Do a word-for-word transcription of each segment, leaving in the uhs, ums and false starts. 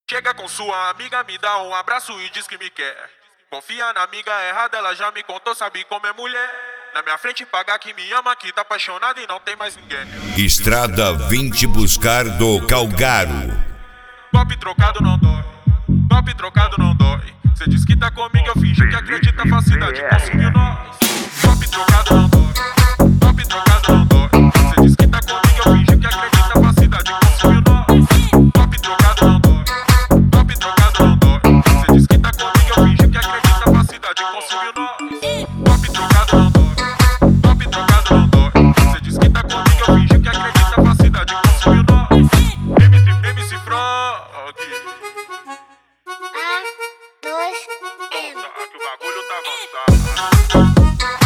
Chega com sua amiga, me dá um abraço e diz que me quer. Confia na amiga errada, ela já me contou, sabe como é mulher. Na minha frente paga que me ama, que tá apaixonada e não tem mais ninguém. Estrada vim te buscar do Calgaro. Golpe trocado não dói, golpe trocado não dói. Cê diz que tá comigo, eu finge que acredita, facilidade conseguiu nós. Golpe trocado não dói, golpe trocado não dói. Cê diz que tá comigo, eu finge que acredita, facilidade conseguiu nós. Golpe trocado não dói, golpe trocado não dói. Cê diz que tá comigo, eu finge que acredita, facilidade conseguiu nós. Golpe trocado não dói, golpe trocado não dói. Cê diz que tá comigo, eu finge que acredita, facilidade conseguiu nós. M C, M C Frog. Que o bagulho tá avançado.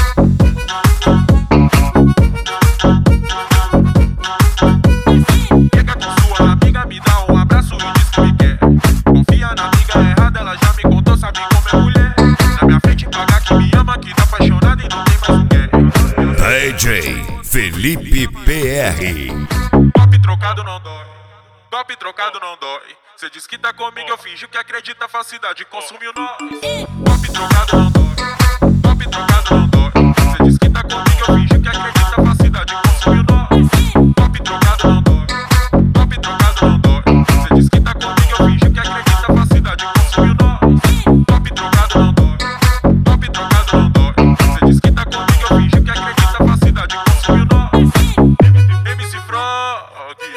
Chega com sua amiga, me dá um abraço e diz que me quer. Confia na amiga errada, ela já me contou, sabe como é mulher. Na minha frente paga que me ama, que tá apaixonada e não tem mais ninguém. D J Felipe P R. Golpe trocado não dói, golpe trocado não dói. Cê diz que tá comigo, eu finjo que acredita, facilidade consumiu nós. Golpe trocado não dói, golpe trocado não dói. Cê diz que tá comigo, eu finjo que acredita, facilidade consumiu nós. Golpe trocado não dói, golpe trocado não dói. Cê diz que tá comigo, eu finjo que acredita, facilidade consumiu nós. Golpe trocado não dói, golpe trocado não dói. Cê diz que tá comigo, eu finjo que acredita, facilidade consumiu nós. M C Frog.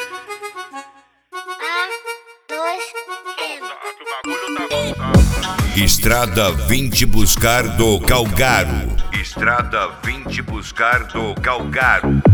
Que o bagulho tá avançado. Estrada vim te buscar do Calgaro. Estrada vim te buscar do Calgaro.